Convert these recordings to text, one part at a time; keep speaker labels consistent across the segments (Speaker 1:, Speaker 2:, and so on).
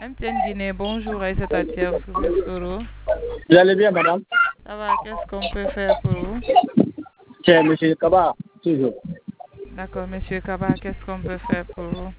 Speaker 1: MTN Guinée, bonjour Aïssata Thier sur le Soro.
Speaker 2: Vous allez bien, madame?
Speaker 1: Ça va, qu'est-ce qu'on peut faire pour vous?
Speaker 2: C'est M. Kaba, toujours.
Speaker 1: D'accord, Monsieur Kaba, qu'est-ce qu'on peut faire pour vous?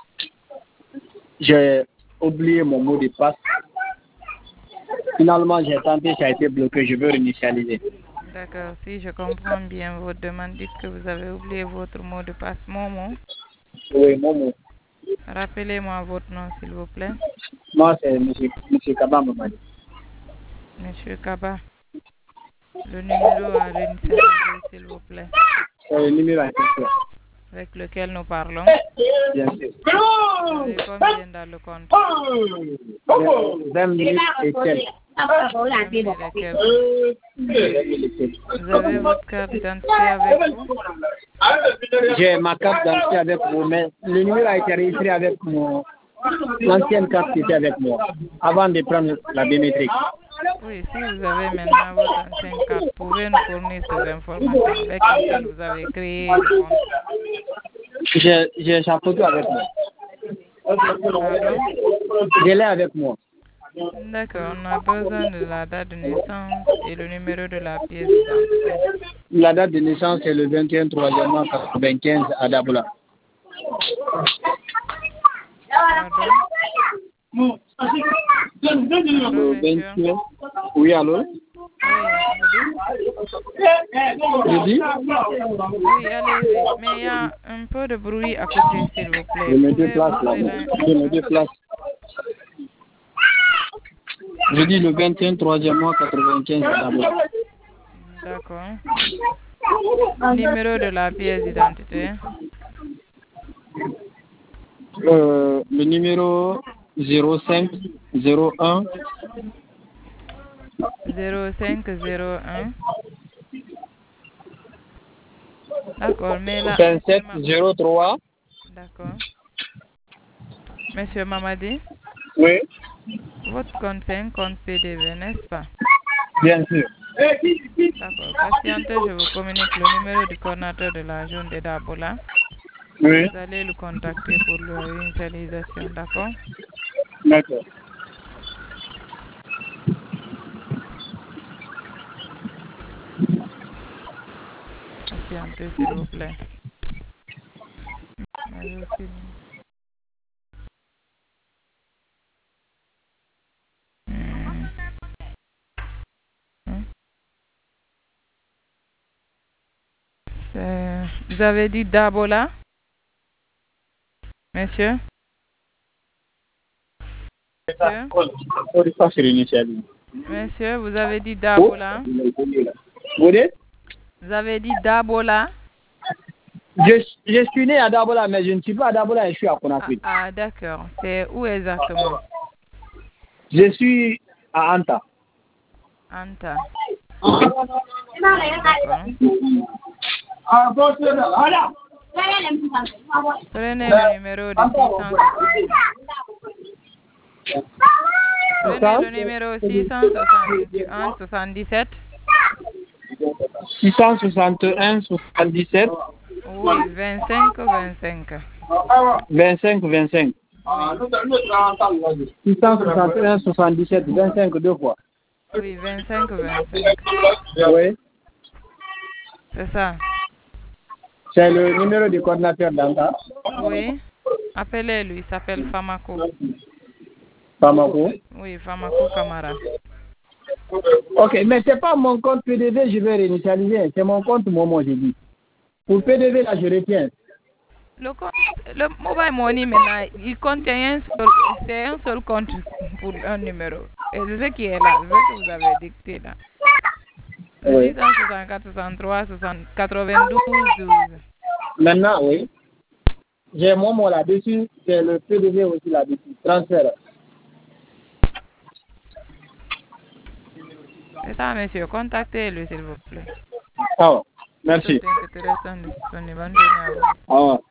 Speaker 2: J'ai oublié mon mot de passe. Finalement, j'ai tenté, ça a été bloqué. Je veux réinitialiser.
Speaker 1: D'accord, si je comprends bien votre demande, dites que vous avez oublié votre mot de passe. Momo,
Speaker 2: Oui, mon mot.
Speaker 1: rappelez-moi votre nom, s'il vous plaît.
Speaker 2: Moi, c'est M. Kaba Mamadi.
Speaker 1: Monsieur Kaba, le numéro à réinitialiser, s'il vous plaît,
Speaker 2: C'est le numéro à question.
Speaker 1: avec lequel nous parlons.
Speaker 2: Bien sûr.
Speaker 1: Vous avez combien dans le compte?
Speaker 2: 20 minutes et quelques.
Speaker 1: 20 000 et quelques. Vous avez votre carte d'identité avec vous?
Speaker 2: J'ai ma carte d'identité avec vous, mais le numéro a été enregistré avec l'ancienne carte qui était avec moi, avant de prendre la biométrique.
Speaker 1: Oui, si vous avez maintenant votre ancienne carte, vous pouvez nous fournir ces informations avec lesquelles vous avez créé le compte.
Speaker 2: J'ai sa photo avec moi.
Speaker 1: Pardon?
Speaker 2: Je l'ai avec moi.
Speaker 1: D'accord, on a besoin de la date de naissance et le numéro de la pièce d'identité.
Speaker 2: La date de naissance est le 21/3/95 à Daboula.
Speaker 1: Pardon? Pardon, monsieur?
Speaker 2: Oui, allô?
Speaker 1: Oui,
Speaker 2: Je dis?
Speaker 1: oui, allez-y. Mais il y a un peu de bruit à côté, s'il vous plaît.
Speaker 2: Je me
Speaker 1: Pouvez-vous
Speaker 2: déplace là.
Speaker 1: ouvrir
Speaker 2: Je me déplace. Je dis le 21/3/95 à Daboula.
Speaker 1: D'accord. Numéro de la pièce d'identité.
Speaker 2: Le numéro 0501
Speaker 1: 0501. D'accord, mais là...
Speaker 2: 2703.
Speaker 1: D'accord. Monsieur Mamadi,
Speaker 2: Oui,
Speaker 1: votre compte, c'est un compte PDV, n'est-ce pas?
Speaker 2: bien sûr.
Speaker 1: D'accord. Patientez, je vous communique le numéro du coordinateur de la zone de Dabola.
Speaker 2: Oui,
Speaker 1: Vous allez le contacter pour la réinitialisation, d'accord?
Speaker 2: d'accord.
Speaker 1: Patientez, s'il vous plaît. Mais aussi... Vous avez dit Dabola, monsieur? Monsieur, vous avez dit Dabola?
Speaker 2: Vous dites?
Speaker 1: Vous avez dit Dabola?
Speaker 2: Je suis né à Dabola, mais je ne suis pas à Dabola, je suis à Conakry.
Speaker 1: Ah, d'accord. C'est où exactement?
Speaker 2: Je suis à Anta.
Speaker 1: Anta. Prenez le numéro de 660. Prenez le numéro 661 77.
Speaker 2: 661 77.
Speaker 1: Oui, 25 25.
Speaker 2: 25 25.
Speaker 1: Oui.
Speaker 2: 661 77 25 deux fois.
Speaker 1: Oui, 25 25.
Speaker 2: Oui.
Speaker 1: C'est ça.
Speaker 2: C'est le numéro du coordinateur d'Anta.
Speaker 1: Oui. Appelez-lui, il s'appelle Famako.
Speaker 2: Bamako.
Speaker 1: Oui, Famako Kamara.
Speaker 2: Ok, mais c'est pas mon compte PDV, je vais réinitialiser. C'est mon compte Momo, j'ai dit. Pour PDV, là, je retiens.
Speaker 1: Le mobile money maintenant, il contient c'est un seul compte pour un numéro. Et c'est ce qui est là, c'est ce que vous avez dicté là.
Speaker 2: Oui.
Speaker 1: 664, 63, 92, 12.
Speaker 2: Maintenant, oui. J'ai Momo là-dessus, c'est le PDV aussi là-dessus. Transfert.
Speaker 1: C'est ça, monsieur. Contactez-le, s'il vous plaît.
Speaker 2: Ah, merci.
Speaker 1: Bonne journée à vous.
Speaker 2: Ah.